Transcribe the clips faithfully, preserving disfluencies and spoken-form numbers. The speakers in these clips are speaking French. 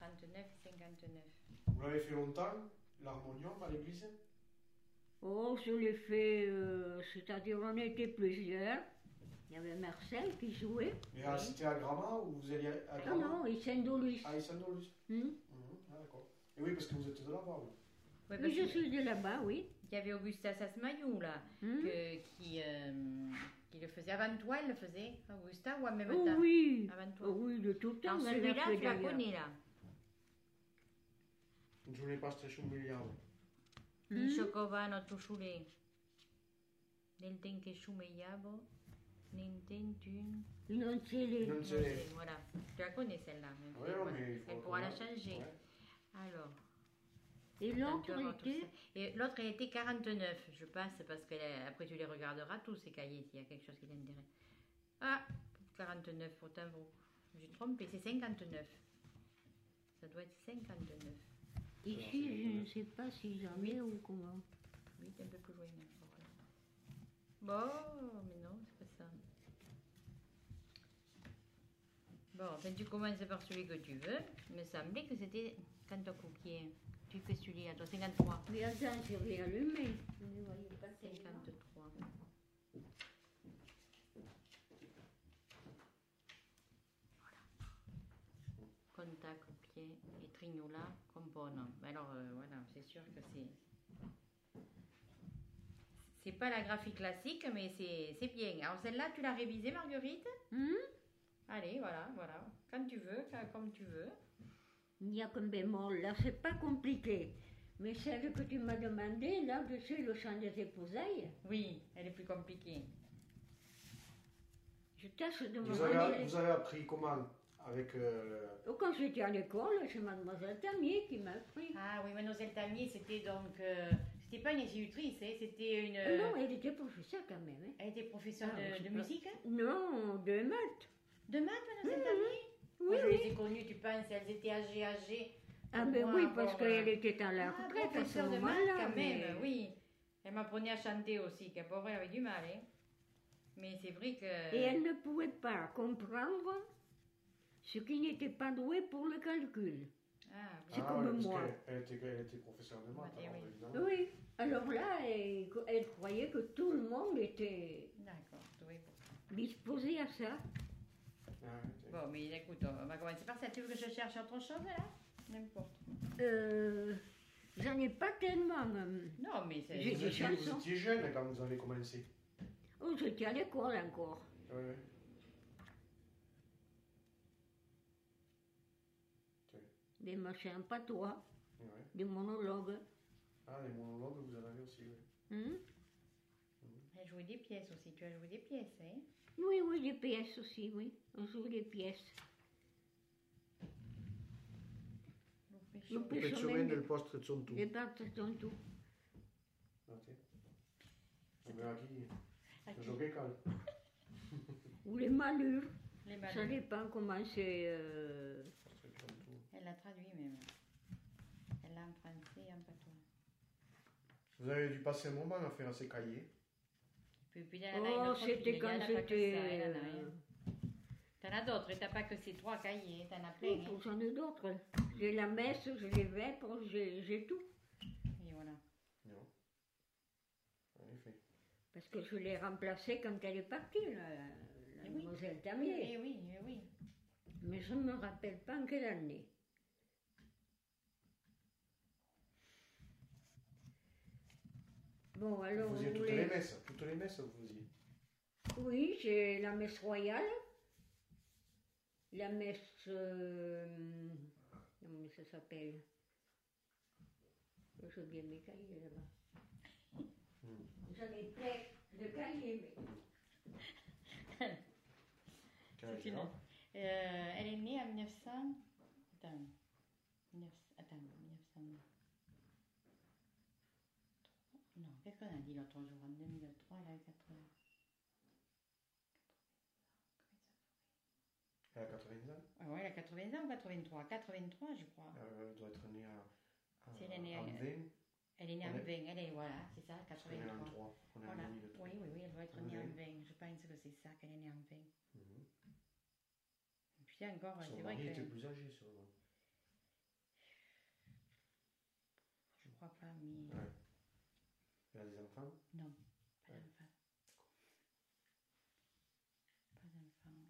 trente-neuf et cinquante-neuf. Vous l'avez fait longtemps, l'harmonium à l'église? Oh, je l'ai fait, euh, c'est-à-dire on était plusieurs. Il y avait Marcel qui jouait. Et ah, c'était à Gramat ou vous alliez à Gramat? Non, non, et Saint-Dolus. Ah, Saint-Dolus. Hmm? Mmh, ah, d'accord. Et oui, parce que vous êtes de là-bas, oui. Oui, Oui, je suis de là-bas, oui. Il y avait Augusta Sasmayou, là, Hmm? que, qui, euh, qui le faisait. Avant toi, elle le faisait, Augusta, ou en même Oh temps? oui, Avant toi. oh oui, de tout temps. Alors elle l'a celui-là, fait, tu la d'ailleurs. connais, là. Je n'ai pas ce chouméliard. Hmm? Nishokova tu chule. Nel que chumeyabo. Nintentun. Non, c'est les... Non, Non, c'est- c'est- Voilà. Tu la connais, celle-là. mais- Ouais, ouais, voilà. mais il faut Elle pourra la reconnaître. changer. Ouais. Alors. Et l'autre Tantôt, tout était... ça. Et l'autre, elle était quarante-neuf, je passe, parce que là, après tu les regarderas tous ces cahiers, s'il y a quelque chose qui t'intéresse. Ah, quarante-neuf, pourtant, bon, j'ai trompé, c'est cinquante-neuf. Ça doit être cinquante-neuf. Ici, je ne sais pas si j'en ai ou comment. Oui, un peu plus loin. Bon, mais non, c'est pas ça. Bon, enfin, tu commences par celui que tu veux. Il me semblait que c'était quand tu as copié. Tu fais celui-là, toi, cinquante-trois. Mais attends, je vais allumer. Vous ne voyez pas cinquante-trois. Voilà. Conta, copier et Trignola, compone. Alors, euh, voilà, c'est sûr que c'est... C'est pas la graphie classique, mais c'est c'est bien. Alors, celle-là, tu l'as révisée, Marguerite? Hmm? Allez, voilà, voilà. Quand tu veux, quand- comme tu veux. Il n'y a qu'un bémol, là, c'est pas compliqué. Mais celle que tu m'as demandé, là-dessus, le chant des épousailles, Oui, elle est plus compliquée. je tâche de me Vous avez, demander... vous avez appris comment? Avec. Euh... Oh, quand j'étais à l'école, c'est mademoiselle Tamier qui m'a appris. Ah oui, mademoiselle Tamier, c'était donc... euh, c'était pas une institutrice, hein, c'était une... Euh, non, elle était professeure quand même. Hein. Elle était professeure Ah, je de, sais de pas. musique, hein? Non, de maths. De maths, mademoiselle Oui, Tamier? oui, Moi, je oui. les ai connues, tu penses, elles étaient âgées, âgées. Ah ben Moi, oui, parce bon, qu'elle euh, était à la Ah, retraite à ce professeure de maths, moment-là. quand même, mais- oui. Elle m'apprenait à chanter aussi, qu'elle pauvre, elle avait du mal, hein. Mais c'est vrai que... Et elle ne pouvait pas comprendre ce qui n'était pas doué pour le calcul. Ah, oui. C'est ah, comme ouais, parce moi. qu'elle- Elle était, elle était professeure de maths, Ouais, alors, oui. évidemment. Oui, alors là, elle, elle croyait que tout le monde était D'accord, oui. disposé à ça. Ah, ok. Bon, mais écoute, on va commencer par ça. Tu veux que je cherche autre chose, là? N'importe. Euh, J'en ai pas tellement. euh. Non, mais c'est... J'ai Vous des étiez, vous chansons. étiez jeune quand vous avez commencé. Oh, j'étais à l'école encore. Ouais, ouais. Ok. Des machins patois, Ouais. des monologues. Ah, les monologues, vous en avez aussi, oui. Hein? Elle jouait des pièces aussi. Tu as joué des pièces, hein? Oui, oui, des pièces aussi, oui. On joue des pièces. Loupé Loupé chaud. Pezzo Pezzo del posto sono tu. Les parts sont tout. Ok. Vabbè, chi? Le giochi cal. Ou les malures. Les Ça balles. dépend comment c'est. euh, Elle l'a traduit même. Elle l'a en français et en patois. Vous avez dû passer un moment à faire ces cahiers. Puis, puis elle en a une Oh, autre c'était fille, quand elle a pas que ça, j'étais. elle en a euh, rien. T'en as d'autres, et t'as pas que ces trois cahiers, t'en as plein. oh, Hein. J'en ai d'autres. J'ai la messe, j'ai les vêpres, j'ai j'ai tout. Et voilà. Non. En effet. Parce que je l'ai remplacée quand elle est partie, la, la Eh oui. mademoiselle Tamier. Eh oui, eh oui. Mais je ne me rappelle pas en quelle année. Bon, alors. Vous faisiez vous toutes voulez- les messes. Toutes les messes, vous faisiez. Oui, j'ai la messe royale, la messe. euh, comment ça s'appelle? Je bien mes cahiers là-bas. J'en ai plein de cahiers, mais. C'est une- Euh, elle est née en mille neuf cents. Attends. mille neuf cents Attends, mille neuf cents. Non, qu'est-ce qu'on a dit l'autre jour? En deux mille trois, elle avait quatre-vingts. Elle a quatre-vingts ans. Ah ouais, elle a quatre-vingts ans ou quatre-vingt-trois? quatre-vingt-trois, je crois. Euh, Elle doit être née à, à, Si elle est née en à- vingt. Elle est née On en est- vingt, elle est, voilà, c'est ça, Parce qu'on est en quatre-vingt-trois. trois. On est en Voilà. deux mille trois. Oui, oui, oui, elle doit être En née en vingt. vingt. Je pense que c'est ça, qu'elle est née en vingt. Mhm. Puis encore, Son c'est vrai mari que... était plus âgé, sûrement. crois pas, mais... Ouais. Il a des enfants? Non, pas Ouais. d'enfant. Pas d'enfant, oui.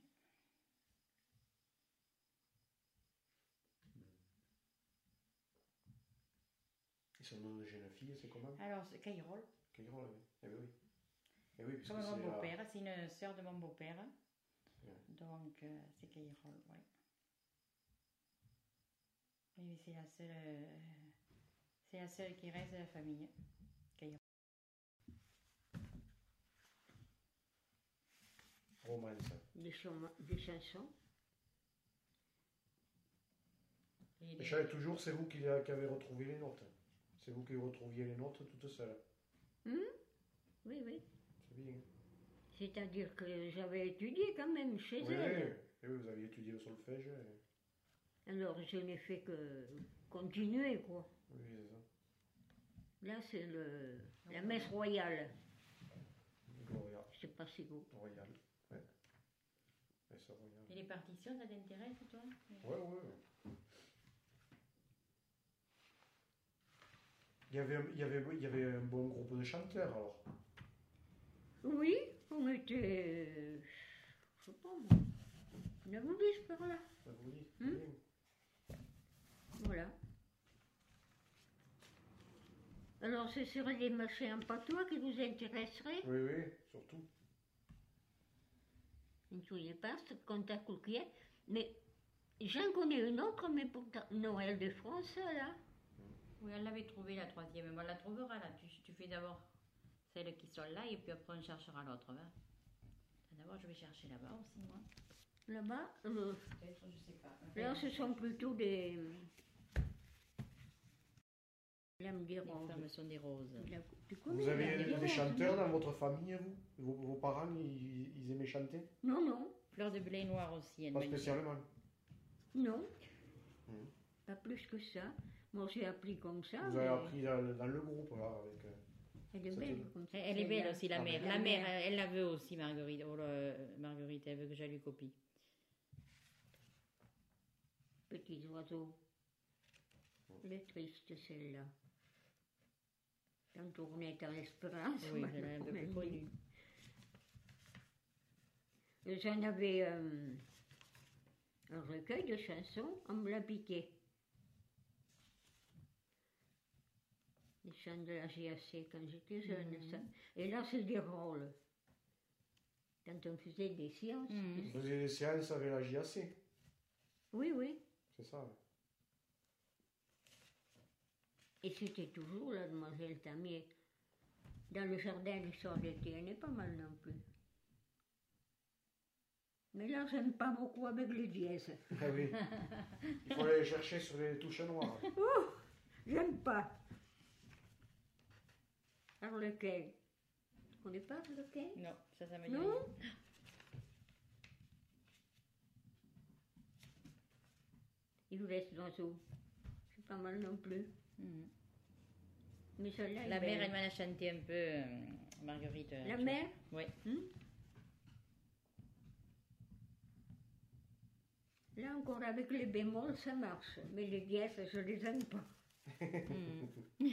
Et son nom de jeune fille, c'est comment? Alors, c'est Caïrol, Caïrol, oui. Eh ben oui. Eh oui, comme puisque mon c'est la- beau-père, c'est une sœur de mon beau-père. Ouais. Donc, euh, c'est Caïrol, oui. Oui, mais c'est la seule... euh, c'est la seule qui reste de la famille. Caïrol. romance. Des, cham- des chansons. Et Et les- je savais toujours, c'est vous qui, a- qui avez retrouvé les notes. C'est vous qui retrouviez les notes toutes seules. Oui, oui. C'est bien. C'est-à-dire que j'avais étudié quand même chez Oui, elle. et oui, vous aviez étudié le solfège. et- Alors je n'ai fait que continuer, quoi. Oui, c'est ça. Là, c'est le, la messe royale. Gloria. Je sais pas si vous... Royal. Ouais. Messe royale. Et les partitions, ça t'intéresse, toi? Ouais, ouais. Il y avait, il y avait, il y avait un bon groupe de chanteurs alors. Oui, on était... euh, je sais pas moi. neuf ou dix par là. Ça vous dit? Hmm. Bien. Voilà. Alors ce seraient des machins en patois qui vous intéresseraient? Oui, oui, surtout. Je ne me souviens pas, ce contact qui est. Mais j'en connais une autre, mais pour Noël de France, là. Oui, elle l'avait trouvée la troisième, mais on la trouvera là. Tu, tu fais d'abord celles qui sont là et puis après on cherchera l'autre. Hein. D'abord, je vais chercher là-bas aussi, moi. Là-bas, euh, Peut-être, je sais pas. là, ce sont plutôt des... L'aime des Les roses. femmes sont des roses. La- Tu connais Vous avez la- les des roses, chanteurs non? dans votre famille, vous vos, vos parents, ils, ils aimaient chanter? Non, non, Fleur de blé noir aussi. Elle Pas m'a dit. spécialement. non. Mhm. Pas plus que ça. Moi, j'ai appris comme ça. Vous mais avez appris dans, dans le groupe, là, avec... euh, Elle est ça belle te- comme ça. Elle, elle est belle aussi, la Ah, mère. mais- La La mère, mère. elle la veut aussi, Marguerite. Oh, là, Marguerite, elle veut que je lui copie. Petits oiseaux. Elle est triste, celle-là. Quand on est en espérance. Oui, moi, je l'ai un peu plus on connue. dit. J'en avais euh, un recueil de chansons, on me l'a piqué. Les chants de la G A C quand j'étais jeune, Mhm. ça. Et là, c'est des rôles. Quand on faisait des sciences. Mhm. Vous faisiez des séances avec la J A C, Oui, oui. c'est ça? ouais. Et c'était toujours la demoiselle Tamier. Dans le jardin du soir d'été, elle n'est pas mal non plus. Mais là, j'aime pas beaucoup avec le dièse. Ah oui. Il faut aller chercher sur les touches noires. J'aime pas. Alors lequel? Tu connais pas lequel? Non, ça, ça me dit Non? rien. Il vous laisse d'oiseau. C'est pas mal non plus. Mhm. Mais celle-là, La est mère, belle. elle m'en a chanté un peu, euh, Marguerite. euh, La tu mère? vois. Oui. Hmm? Là encore, avec les bémols, ça marche. Mais les dièses, je les aime pas. Mhm.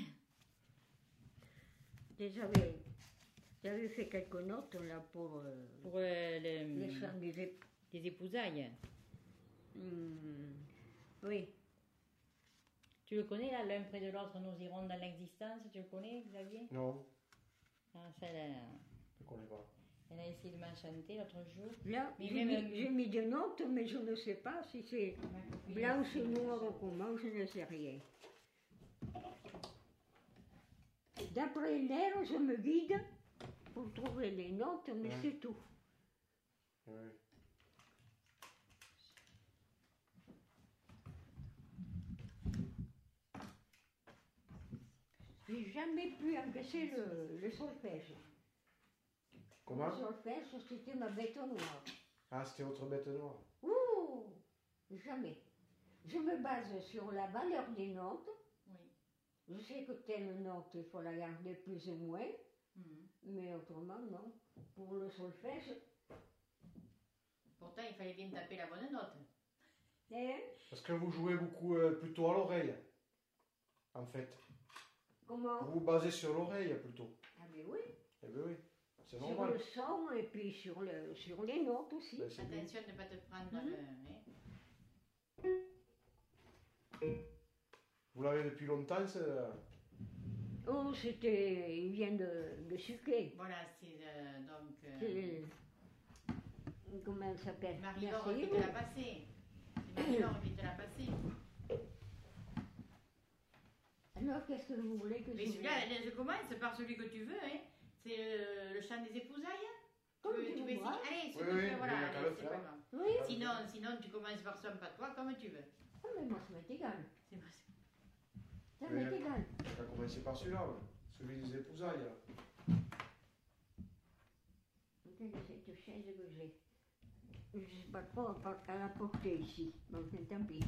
J'avais, j'avais fait quelques notes là pour euh, Pour euh, le- les chants des ép- des épousailles. Hmm, oui, Tu le connais, là, l'un près de l'autre, nous irons dans l'existence. Tu le connais, Xavier? Non, Ah, ça, elle, a, je ne connais pas. elle a essayé de m'en chanter l'autre jour. là, Mais j'ai, même- mis, j'ai mis des notes, mais je ne sais pas si c'est blanche, noire ou comment, je ne sais rien. D'après l'air, je me guide pour trouver les notes, mais Ouais. c'est tout. Ouais. J'ai jamais pu encaisser le, le solfège. Comment? Le solfège, c'était ma bête noire. Ah, c'était votre bête noire. Ouh, jamais. Je me base sur la valeur des notes. Oui. Je sais que telle note, il faut la garder plus ou moins, Mhm. mais autrement, non. Pour le solfège, Pourtant, il fallait bien taper la bonne note. hein, Parce que vous jouez beaucoup euh, plutôt à l'oreille, en fait. Comment? Vous vous basez sur l'oreille plutôt. Ah mais oui, Eh bien oui, c'est sur normal. le son et puis sur, le, sur les notes aussi. Ben, c'est bien. Attention de ne pas te prendre Mhm. le. hein. Vous l'avez depuis longtemps, c'est... Oh, c'était, il vient de, de Suquet. Voilà, c'est euh, donc. euh, C'est, comment elle s'appelle? Marie-Laure Merci. qui te l'a passé. C'est Marie-Laure qui te l'a passé. Alors, qu'est-ce que vous voulez que Mais je celui-là, je commence par celui que tu veux, hein. C'est euh, le chant des épousailles. Comme tu veux, tu tu veux voudras. essayer? Allez, ce Oui, que oui, tu veux, voilà, il y a qu'à allez, le c'est faire. pas grave. Oui. Sinon, sinon, tu commences par son, pas toi, comme tu veux. Ah, mais moi, ça m'est égal. C'est pas- Ça Oui. m'est égal. On va commencer par celui-là, ouais. Celui des épousailles. là. Regardez cette chaise que j'ai. Je ne sais pas trop à la porter ici. Bon, tant pis.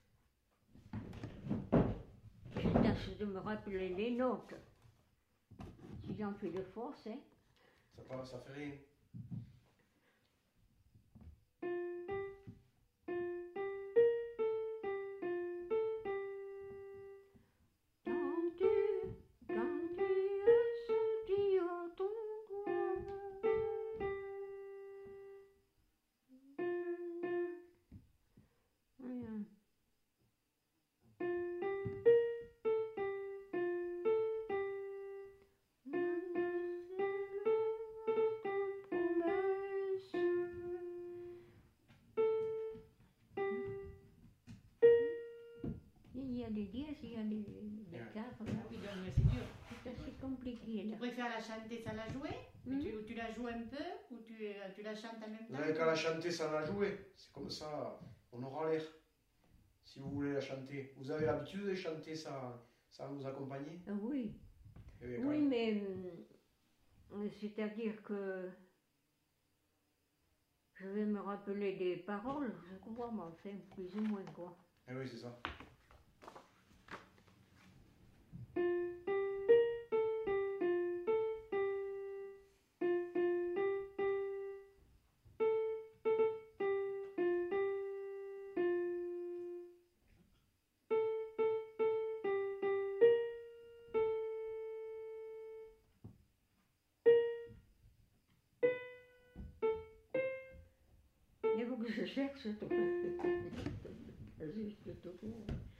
Je tâche de me rappeler les notes. Si j'en fais de force, hein. Ça, pas- ça fait rien. Quand tu, quand tu es sorti à ton coin, rien. Il y a des dièses, il y a des, des Ouais. quatre, là. Oui, donc c'est dur. C'est assez compliqué, Tu là. préfères la chanter sans la jouer? Mais Mhm. tu, ou tu la joues un peu? Ou tu, euh, tu la chantes en même Vous temps? n'avez qu'à la chanter sans la jouer. C'est comme ça, on aura l'air. Si vous voulez la chanter. Vous avez l'habitude de chanter sans, sans vous accompagner? Ah oui, Eh bien, quand oui, même. mais hum, c'est-à-dire que je vais me rappeler des paroles, je crois, mais enfin, plus ou moins, quoi. Eh oui, c'est ça. Il faut que je cherche tout. Juste tout.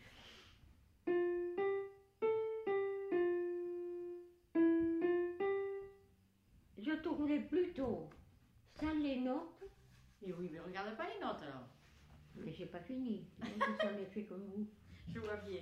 Je tournais plutôt sans les notes, Et oui, mais regarde pas les notes alors. mais j'ai pas fini. Donc, j'en ai fait comme vous. Je vois bien.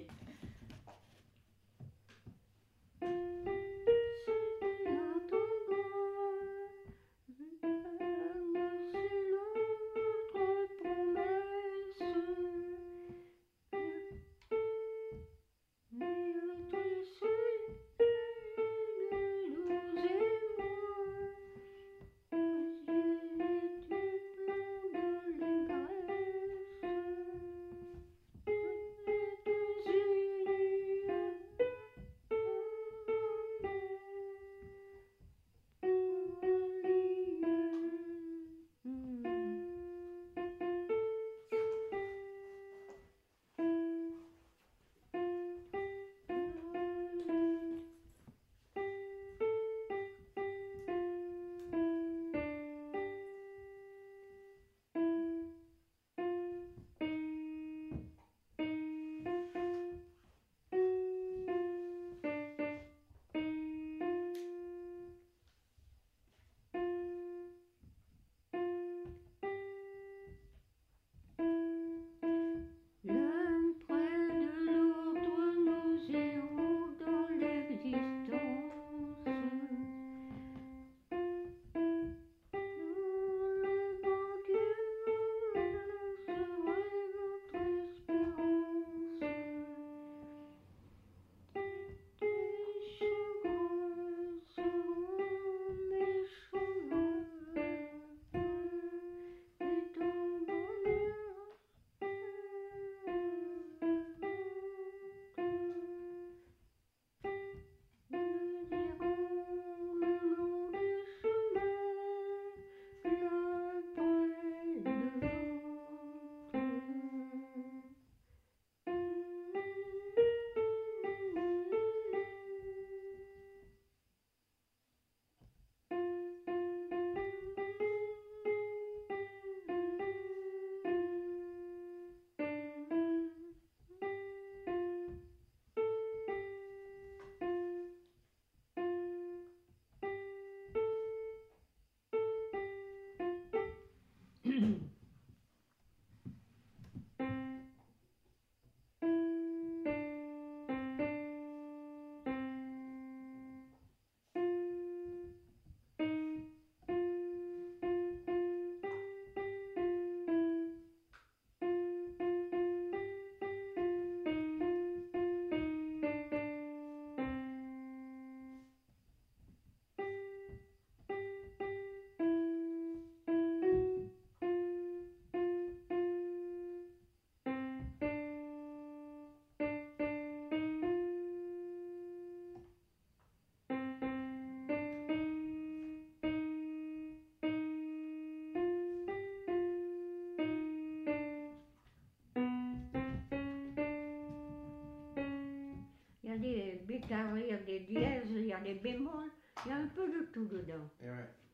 Alors il y a des dièses, il y a des bémols, il y a un peu de tout dedans. Et ouais.